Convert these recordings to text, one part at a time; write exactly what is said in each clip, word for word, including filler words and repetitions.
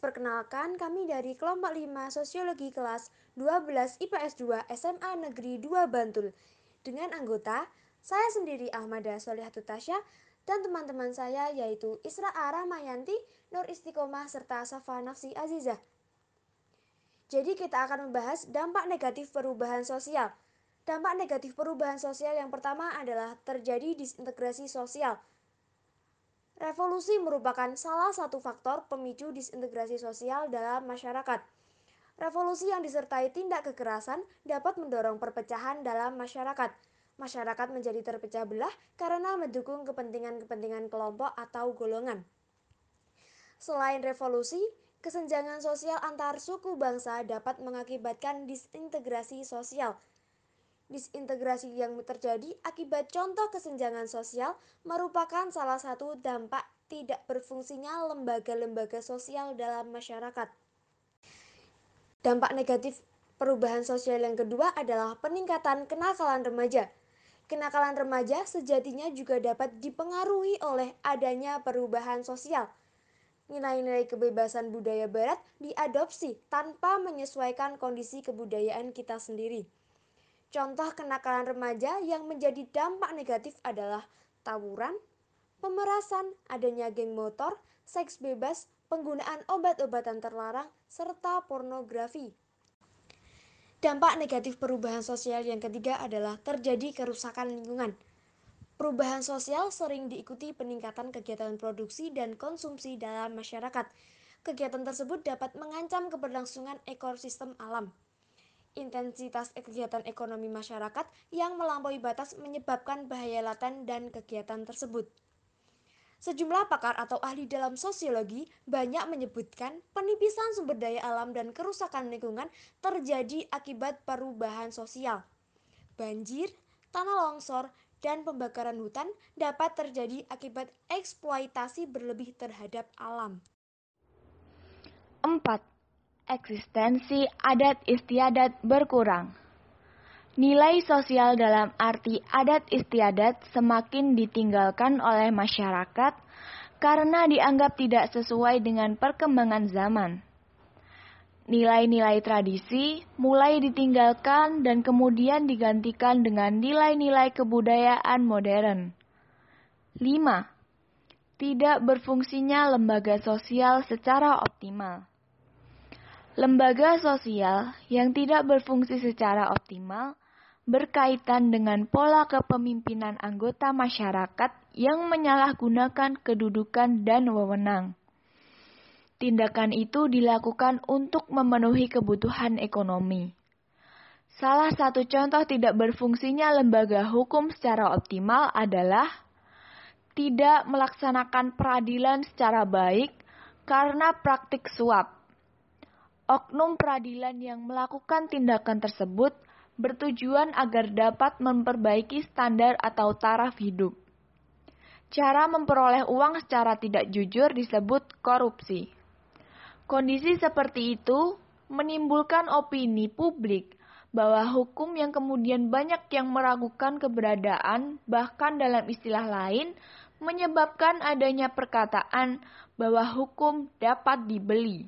perkenalkan kami dari kelompok lima Sosiologi kelas dua belas I P S dua S M A Negeri dua Bantul. Dengan anggota, saya sendiri Ahmada Solihatul Tasya dan teman-teman saya yaitu Isra A. Rahmayanti, Nur Istiqomah, serta Safa Nafsi Azizah. Jadi kita akan membahas dampak negatif perubahan sosial. Dampak negatif perubahan sosial yang pertama adalah terjadi disintegrasi sosial. Revolusi merupakan salah satu faktor pemicu disintegrasi sosial dalam masyarakat. Revolusi yang disertai tindak kekerasan dapat mendorong perpecahan dalam masyarakat. Masyarakat menjadi terpecah belah karena mendukung kepentingan-kepentingan kelompok atau golongan. Selain revolusi, kesenjangan sosial antar suku bangsa dapat mengakibatkan disintegrasi sosial. Disintegrasi yang terjadi akibat contoh kesenjangan sosial merupakan salah satu dampak tidak berfungsinya lembaga-lembaga sosial dalam masyarakat. Dampak negatif perubahan sosial yang kedua adalah peningkatan kenakalan remaja. Kenakalan remaja sejatinya juga dapat dipengaruhi oleh adanya perubahan sosial. Nilai-nilai kebebasan budaya barat diadopsi tanpa menyesuaikan kondisi kebudayaan kita sendiri. Contoh kenakalan remaja yang menjadi dampak negatif adalah tawuran, pemerasan, adanya geng motor, seks bebas, penggunaan obat-obatan terlarang, serta pornografi. Dampak negatif perubahan sosial yang ketiga adalah terjadi kerusakan lingkungan. Perubahan sosial sering diikuti peningkatan kegiatan produksi dan konsumsi dalam masyarakat. Kegiatan tersebut dapat mengancam keberlangsungan ekosistem alam. Intensitas kegiatan ekonomi masyarakat yang melampaui batas menyebabkan bahaya laten dan kegiatan tersebut. Sejumlah pakar atau ahli dalam sosiologi banyak menyebutkan penipisan sumber daya alam dan kerusakan lingkungan terjadi akibat perubahan sosial. Banjir, tanah longsor, dan pembakaran hutan dapat terjadi akibat eksploitasi berlebih terhadap alam. empat. Eksistensi adat istiadat berkurang. Nilai sosial dalam arti adat istiadat semakin ditinggalkan oleh masyarakat karena dianggap tidak sesuai dengan perkembangan zaman. Nilai-nilai tradisi mulai ditinggalkan dan kemudian digantikan dengan nilai-nilai kebudayaan modern. lima. Tidak berfungsinya lembaga sosial secara optimal. Lembaga sosial yang tidak berfungsi secara optimal berkaitan dengan pola kepemimpinan anggota masyarakat yang menyalahgunakan kedudukan dan wewenang. Tindakan itu dilakukan untuk memenuhi kebutuhan ekonomi. Salah satu contoh tidak berfungsinya lembaga hukum secara optimal adalah tidak melaksanakan peradilan secara baik karena praktik suap. Oknum peradilan yang melakukan tindakan tersebut bertujuan agar dapat memperbaiki standar atau taraf hidup. Cara memperoleh uang secara tidak jujur disebut korupsi. Kondisi seperti itu menimbulkan opini publik bahwa hukum yang kemudian banyak yang meragukan keberadaan, bahkan dalam istilah lain, menyebabkan adanya perkataan bahwa hukum dapat dibeli.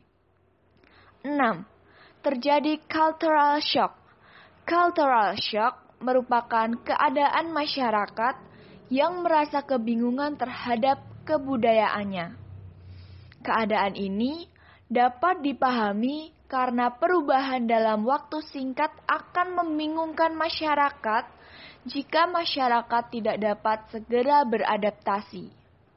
enam. Terjadi cultural shock. Cultural shock merupakan keadaan masyarakat yang merasa kebingungan terhadap kebudayaannya. Keadaan ini dapat dipahami karena perubahan dalam waktu singkat akan membingungkan masyarakat jika masyarakat tidak dapat segera beradaptasi.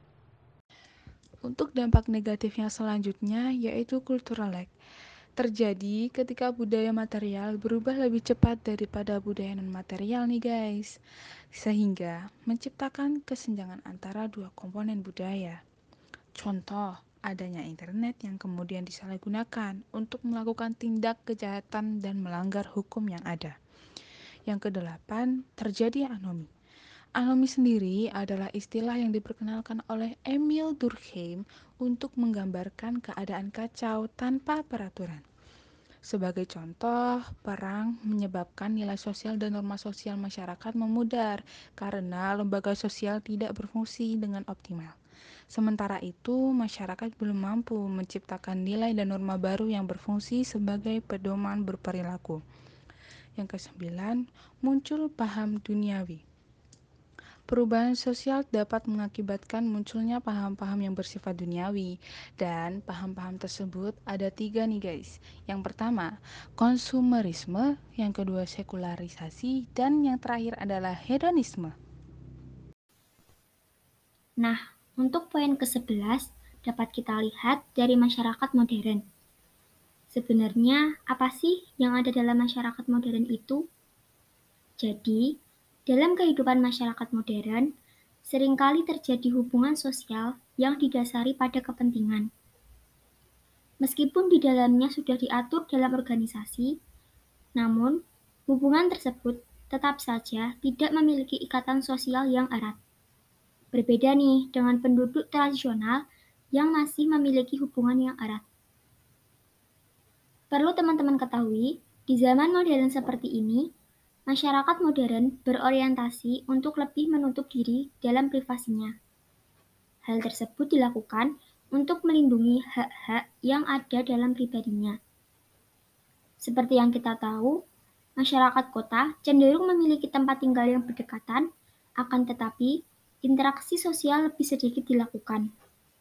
Untuk dampak negatifnya selanjutnya yaitu cultural lag. Terjadi ketika budaya material berubah lebih cepat daripada budaya non-material nih guys, sehingga menciptakan kesenjangan antara dua komponen budaya. Contoh, adanya internet yang kemudian disalahgunakan untuk melakukan tindak kejahatan dan melanggar hukum yang ada. Yang kedelapan, terjadi anomi. Anomi sendiri adalah istilah yang diperkenalkan oleh Emil Durkheim untuk menggambarkan keadaan kacau tanpa peraturan. Sebagai contoh, perang menyebabkan nilai sosial dan norma sosial masyarakat memudar karena lembaga sosial tidak berfungsi dengan optimal. Sementara itu, masyarakat belum mampu menciptakan nilai dan norma baru yang berfungsi sebagai pedoman berperilaku. Yang kesembilan, muncul paham duniawi. Perubahan sosial dapat mengakibatkan munculnya paham-paham yang bersifat duniawi, dan paham-paham tersebut ada tiga nih guys. Yang pertama, konsumerisme, yang kedua sekularisasi, dan yang terakhir adalah hedonisme. Nah, untuk poin kesebelas dapat kita lihat dari masyarakat modern. Sebenarnya apa sih yang ada dalam masyarakat modern itu? Jadi, dalam kehidupan masyarakat modern, seringkali terjadi hubungan sosial yang didasari pada kepentingan. Meskipun di dalamnya sudah diatur dalam organisasi, namun hubungan tersebut tetap saja tidak memiliki ikatan sosial yang erat. Berbeda nih dengan penduduk tradisional yang masih memiliki hubungan yang erat. Perlu teman-teman ketahui, di zaman modern seperti ini, masyarakat modern berorientasi untuk lebih menutup diri dalam privasinya. Hal tersebut dilakukan untuk melindungi hak-hak yang ada dalam pribadinya. Seperti yang kita tahu, masyarakat kota cenderung memiliki tempat tinggal yang berdekatan, akan tetapi interaksi sosial lebih sedikit dilakukan.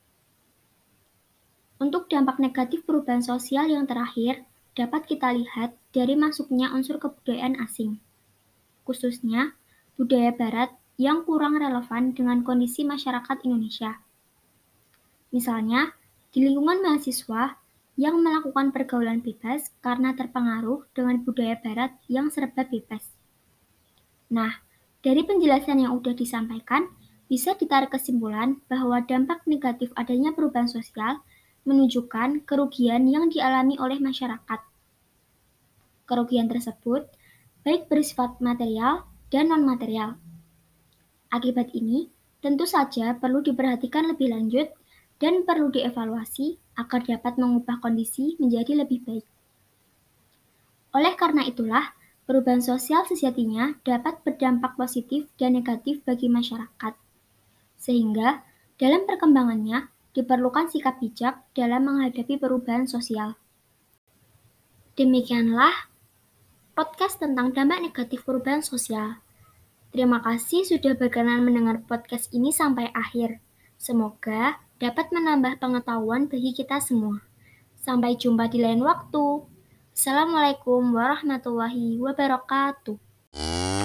Untuk dampak negatif perubahan sosial yang terakhir, dapat kita lihat dari masuknya unsur kebudayaan asing, khususnya budaya barat yang kurang relevan dengan kondisi masyarakat Indonesia. Misalnya, di lingkungan mahasiswa yang melakukan pergaulan bebas karena terpengaruh dengan budaya barat yang serba bebas. Nah, dari penjelasan yang sudah disampaikan, bisa ditarik kesimpulan bahwa dampak negatif adanya perubahan sosial menunjukkan kerugian yang dialami oleh masyarakat. Kerugian tersebut baik bersifat material dan non-material. Akibat ini, tentu saja perlu diperhatikan lebih lanjut dan perlu dievaluasi agar dapat mengubah kondisi menjadi lebih baik. Oleh karena itulah, perubahan sosial sejatinya dapat berdampak positif dan negatif bagi masyarakat. Sehingga, dalam perkembangannya, diperlukan sikap bijak dalam menghadapi perubahan sosial. Demikianlah podcast tentang dampak negatif perubahan sosial. Terima kasih sudah berkenan mendengar podcast ini sampai akhir. Semoga dapat menambah pengetahuan bagi kita semua. Sampai jumpa di lain waktu. Assalamualaikum warahmatullahi wabarakatuh.